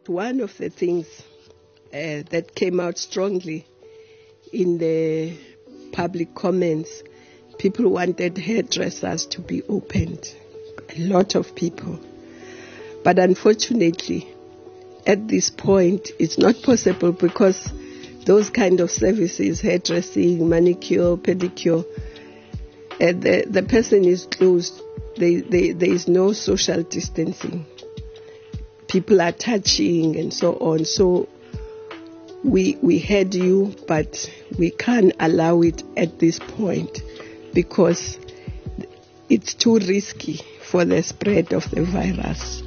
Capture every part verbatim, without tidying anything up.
One of the things uh, that came out strongly in the public comments, people wanted hairdressers to be opened. A lot of people. But unfortunately, at this point, it's not possible because those kind of services, hairdressing, manicure, pedicure, uh, the, the person is closed. They, they, there is no social distancing. People are touching and so on. So we we heard you, but we can't allow it at this point because it's too risky for the spread of the virus.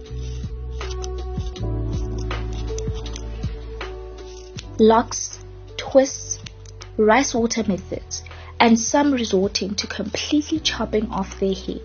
Locks, twists, rice water methods, and some resorting to completely chopping off their hair.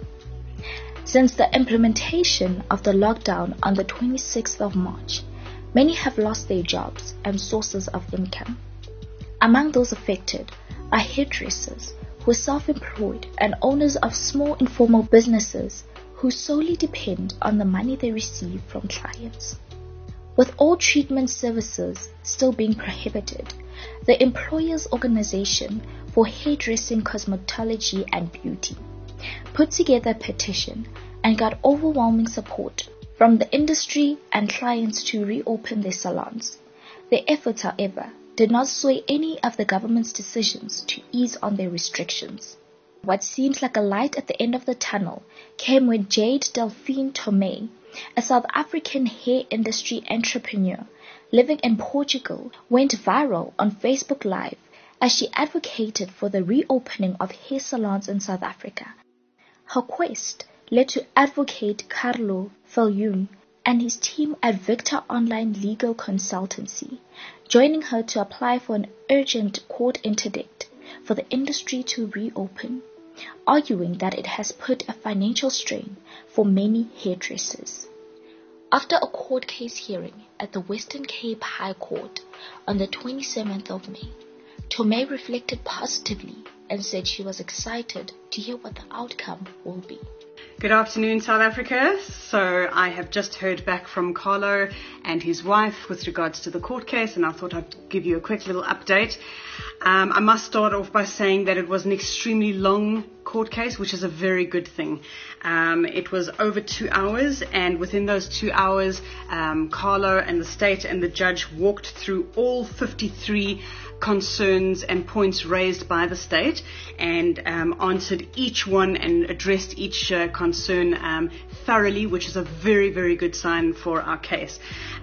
Since the implementation of the lockdown on the twenty-sixth of March, many have lost their jobs and sources of income. Among those affected are hairdressers who are self-employed and owners of small informal businesses who solely depend on the money they receive from clients. With all treatment services still being prohibited, the Employers Organization for Hairdressing, Cosmetology and Beauty put together a petition and got overwhelming support from the industry and clients to reopen their salons. Their efforts, however, did not sway any of the government's decisions to ease on their restrictions. What seems like a light at the end of the tunnel came when Jade Delphine Tomei, a South African hair industry entrepreneur living in Portugal, went viral on Facebook Live as she advocated for the reopening of hair salons in South Africa. Her quest led to advocate Carlo Viljoen and his team at Victor Online Legal Consultancy, joining her to apply for an urgent court interdict for the industry to reopen, arguing that it has put a financial strain for many hairdressers. After a court case hearing at the Western Cape High Court on the twenty-seventh of May, Tomei reflected positively and said she was excited to hear what the outcome will be. Good afternoon, South Africa. So I have just heard back from Carlo and his wife with regards to the court case, and I thought I'd give you a quick little update. Um, I must start off by saying that it was an extremely long court case, which is a very good thing. Um, it was over two hours, and within those two hours, um, Carlo and the state and the judge walked through all fifty-three concerns and points raised by the state and um, answered each one and addressed each uh, concern um, thoroughly, which is a very, very good sign for our case.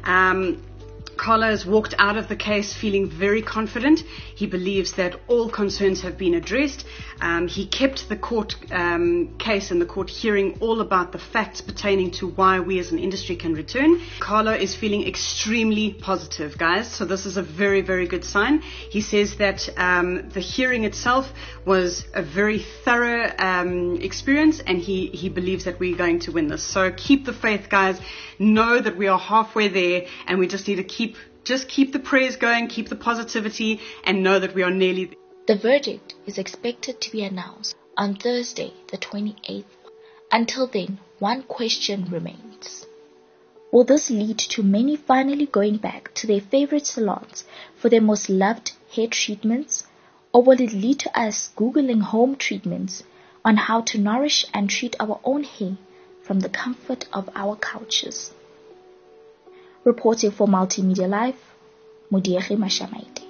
Um, Carlo has walked out of the case feeling very confident. He believes that all concerns have been addressed. Um, he kept the court um, case and the court hearing all about the facts pertaining to why we as an industry can return. Carlo is feeling extremely positive, guys. So this is a very, very good sign. He says that um, the hearing itself was a very thorough um, experience, and he, he believes that we're going to win this. So keep the faith, guys. Know that we are halfway there, and we just need to keep Just keep the prayers going, keep the positivity, and know that we are nearly there. The verdict is expected to be announced on Thursday, the twenty-eighth. Until then, one question remains. Will this lead to many finally going back to their favorite salons for their most loved hair treatments? Or will it lead to us Googling home treatments on how to nourish and treat our own hair from the comfort of our couches? Reporting for Multimedia Live, Mudiege Mashamaite.